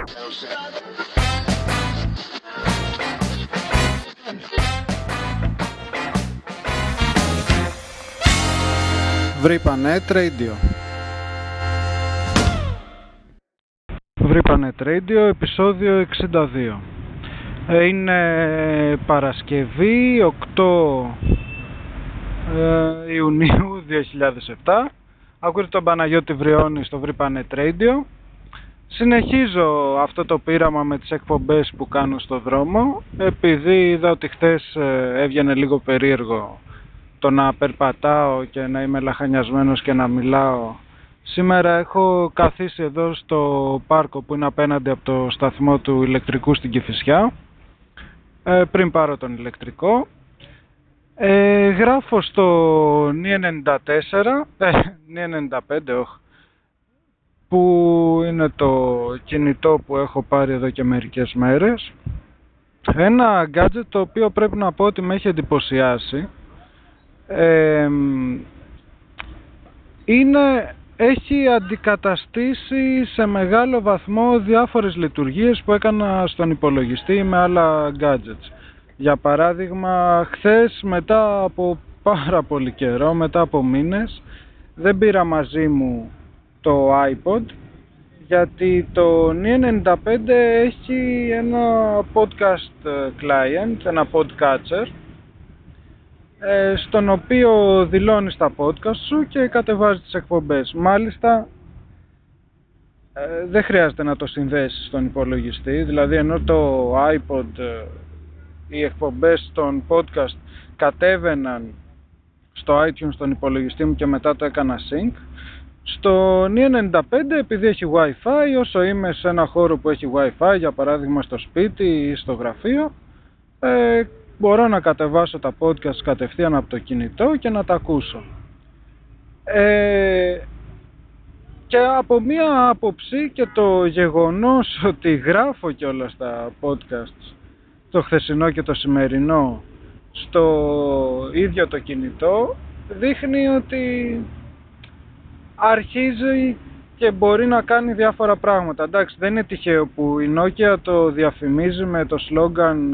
Βρύπανετ Radio. Βρύπανετ Radio, επεισόδιο 62. Είναι Παρασκευή 8 Ιουνίου 2007. Ακούτε τον Παναγιώτη Βριώνη στο Βρύπανετ Radio. Συνεχίζω αυτό το πείραμα με τις εκπομπές που κάνω στο δρόμο, επειδή είδα ότι χτες έβγαινε λίγο περίεργο το να περπατάω και να είμαι λαχανιασμένος και να μιλάω. Σήμερα έχω καθίσει εδώ στο πάρκο που είναι απέναντι από το σταθμό του ηλεκτρικού στην Κηφισιά, πριν πάρω τον ηλεκτρικό. Γράφω στο Ni95, που είναι το κινητό που έχω πάρει εδώ και μερικές μέρες. Ένα gadget το οποίο πρέπει να πω ότι με έχει εντυπωσιάσει. Έχει αντικαταστήσει σε μεγάλο βαθμό διάφορες λειτουργίες που έκανα στον υπολογιστή με άλλα gadgets. Για παράδειγμα, χθες μετά από πάρα πολύ καιρό, μετά από μήνες, δεν πήρα μαζί μου το iPod, γιατί το Ni95 έχει ένα podcast client, ένα podcatcher, στον οποίο δηλώνεις τα podcast σου και κατεβάζεις τις εκπομπές. Μάλιστα, δεν χρειάζεται να το συνδέσεις στον υπολογιστή, δηλαδή ενώ το iPod, οι εκπομπές των podcast κατέβαιναν στο iTunes στον υπολογιστή μου και μετά το έκανα sync, στο Ni95, επειδή έχει Wi-Fi, όσο είμαι σε ένα χώρο που έχει Wi-Fi, για παράδειγμα στο σπίτι ή στο γραφείο, μπορώ να κατεβάσω τα podcast κατευθείαν από το κινητό και να τα ακούσω. Και από μία άποψη και το γεγονός ότι γράφω κιόλας τα podcasts, το χθεσινό και το σημερινό, στο ίδιο το κινητό, δείχνει ότι αρχίζει και μπορεί να κάνει διάφορα πράγματα. Εντάξει, δεν είναι τυχαίο που η Nokia το διαφημίζει με το σλόγγαν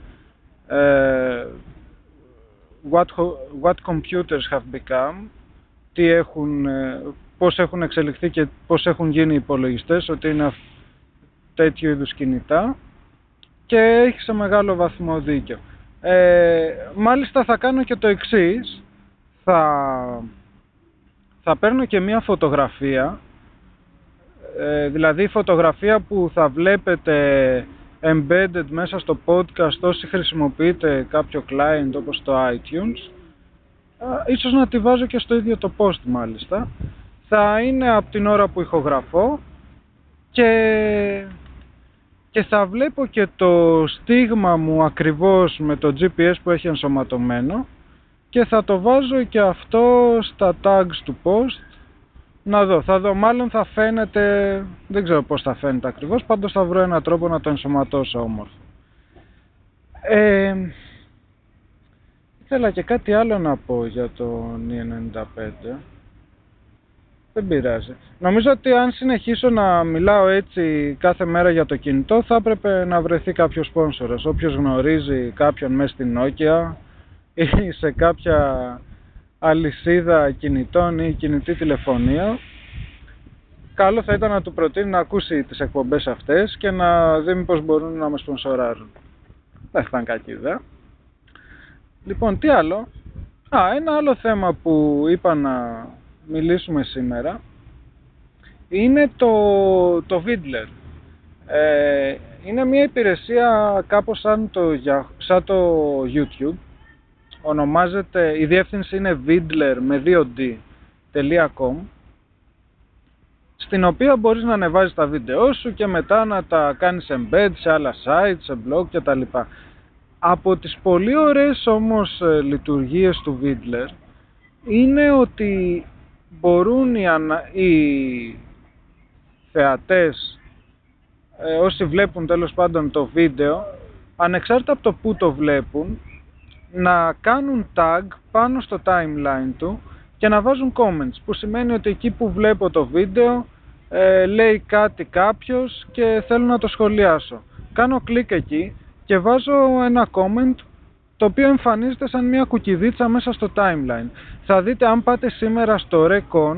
what computers have become, πώς έχουν εξελιχθεί και πώς έχουν γίνει οι υπολογιστές, ότι είναι τέτοιου είδους κινητά, και έχει σε μεγάλο βαθμό δίκιο. Μάλιστα θα κάνω και το εξής, θα παίρνω και μία φωτογραφία, δηλαδή φωτογραφία που θα βλέπετε embedded μέσα στο podcast όσοι χρησιμοποιείτε κάποιο client όπως το iTunes, ίσως να τη βάζω και στο ίδιο το post μάλιστα. Θα είναι από την ώρα που ηχογραφώ και θα βλέπω και το στίγμα μου ακριβώς με το GPS που έχει ενσωματωμένο, και θα το βάζω και αυτό στα tags του post. Να δω, μάλλον θα φαίνεται, δεν ξέρω πώς θα φαίνεται ακριβώς, πάντως θα βρω έναν τρόπο να το ενσωματώσω όμορφα. Ήθελα και κάτι άλλο να πω για το Ni95. Δεν πειράζει. Νομίζω ότι αν συνεχίσω να μιλάω έτσι κάθε μέρα για το κινητό, θα έπρεπε να βρεθεί κάποιος σπόνσορας. Όποιος γνωρίζει κάποιον μέσα στην Nokia ή σε κάποια αλυσίδα κινητών ή κινητή τηλεφωνία, καλό θα ήταν να του προτείνει να ακούσει τις εκπομπές αυτές και να δει μήπως μπορούν να με σπονσοράρουν. Δεν θα ήταν κακή ιδέα. Λοιπόν, τι άλλο? Ένα άλλο θέμα που είπα να μιλήσουμε σήμερα είναι το Vidler. Είναι μια υπηρεσία κάπως σαν το YouTube. Ονομάζεται, η διεύθυνση είναι vidler με 2d.com, στην οποία μπορείς να ανεβάζεις τα βίντεό σου και μετά να τα κάνεις embed σε άλλα site, σε blog κτλ. Από τις πολύ ωραίες όμως λειτουργίες του Vidler είναι ότι μπορούν οι θεατές, όσοι βλέπουν τέλος πάντων το βίντεο, ανεξάρτητα από το που το βλέπουν, να κάνουν tag πάνω στο timeline του και να βάζουν comments, που σημαίνει ότι εκεί που βλέπω το βίντεο λέει κάτι κάποιος και θέλω να το σχολιάσω. Κάνω κλικ εκεί και βάζω ένα comment το οποίο εμφανίζεται σαν μια κουκκιδίτσα μέσα στο timeline. Θα δείτε, αν πάτε σήμερα στο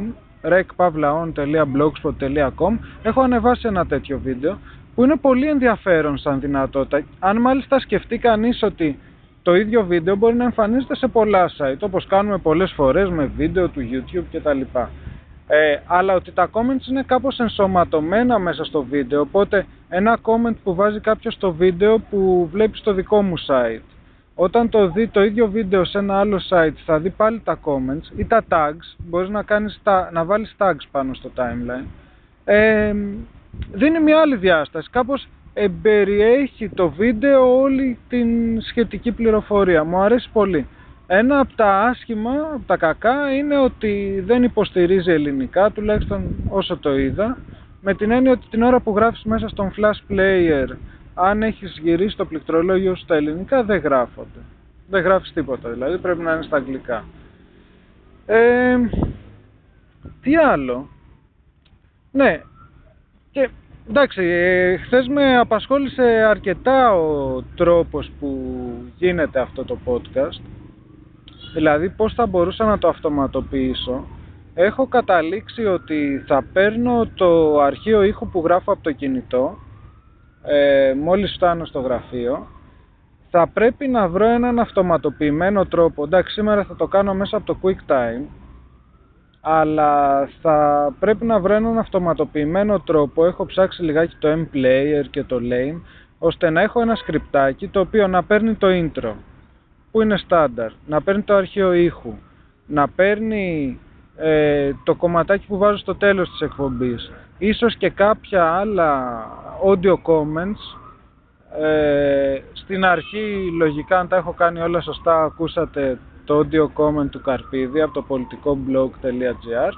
rec.on.blogspot.com, έχω ανεβάσει ένα τέτοιο βίντεο που είναι πολύ ενδιαφέρον σαν δυνατότητα. Αν μάλιστα σκεφτεί κανείς ότι το ίδιο βίντεο μπορεί να εμφανίζεται σε πολλά site, όπως κάνουμε πολλές φορές με βίντεο του YouTube κτλ. Αλλά ότι τα comments είναι κάπως ενσωματωμένα μέσα στο βίντεο, οπότε ένα comment που βάζει κάποιος στο βίντεο που βλέπει στο δικό μου site, όταν το δει το ίδιο βίντεο σε ένα άλλο site θα δει πάλι τα comments ή τα tags, μπορείς να βάλεις tags πάνω στο timeline. Δίνει μια άλλη διάσταση, κάπως εμπεριέχει το βίντεο όλη την σχετική πληροφορία. Μου αρέσει πολύ. Ένα από τα άσχημα, από τα κακά, είναι ότι δεν υποστηρίζει ελληνικά, τουλάχιστον όσο το είδα, με την έννοια ότι την ώρα που γράφεις μέσα στον Flash Player, αν έχεις γυρίσει το πληκτρολόγιο στα ελληνικά, δεν γράφονται. Δεν γράφεις τίποτα, δηλαδή πρέπει να είναι στα αγγλικά. Τι άλλο? Ναι, και εντάξει, χθες με απασχόλησε αρκετά ο τρόπος που γίνεται αυτό το podcast. Δηλαδή πώς θα μπορούσα να το αυτοματοποιήσω. Έχω καταλήξει ότι θα παίρνω το αρχείο ήχου που γράφω από το κινητό, μόλις φτάνω στο γραφείο. Θα πρέπει να βρω έναν αυτοματοποιημένο τρόπο. Εντάξει, σήμερα θα το κάνω μέσα από το QuickTime, αλλά θα πρέπει να βρω έναν αυτοματοποιημένο τρόπο. Έχω ψάξει λιγάκι το mPlayer και το Lame, ώστε να έχω ένα σκριπτάκι το οποίο να παίρνει το intro, που είναι στάνταρ, να παίρνει το αρχείο ήχου, να παίρνει το κομματάκι που βάζω στο τέλος της εκπομπής, ίσως και κάποια άλλα audio comments. Στην αρχή, λογικά, αν τα έχω κάνει όλα σωστά, ακούσατε το audio comment του Καρπίδη από το politicoblog.gr.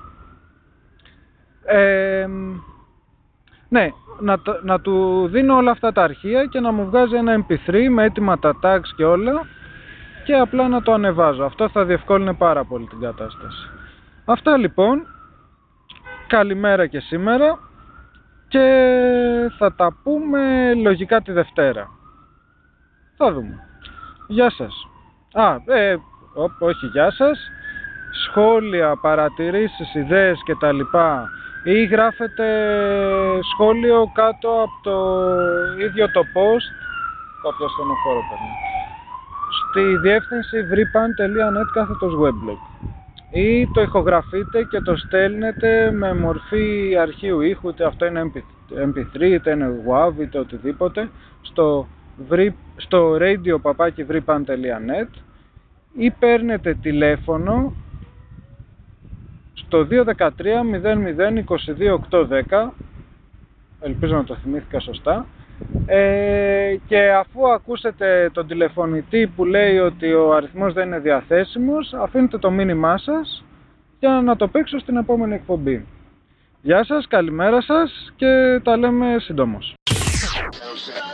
Ναι, να του δίνω όλα αυτά τα αρχεία και να μου βγάζει ένα mp3 με έτοιμα τα tags και όλα, και απλά να το ανεβάζω. Αυτό θα διευκόλυνε πάρα πολύ την κατάσταση. Αυτά λοιπόν. Καλημέρα και σήμερα και θα τα πούμε λογικά τη Δευτέρα. Θα δούμε. Γεια σας. Όχι γεια σας. Σχόλια, παρατηρήσεις, ιδέες κτλ. Ή γράφετε σχόλιο κάτω από το ίδιο το post. Κάποιο στενοφόρο παίρνει. Στη διεύθυνση vripan.net/weblog, ή το ηχογραφείτε και το στέλνετε με μορφή αρχείου ήχου, είτε αυτό είναι mp3 είτε είναι WAV είτε οτιδήποτε, στο radio@vripan.net, ή παίρνετε τηλέφωνο στο 213 00 22 810, ελπίζω να το θυμήθηκα σωστά. Και αφού ακούσετε τον τηλεφωνητή που λέει ότι ο αριθμός δεν είναι διαθέσιμος, αφήνετε το μήνυμά σας για να το παίξω στην επόμενη εκπομπή. Γεια σας, καλημέρα σας και τα λέμε συντόμως.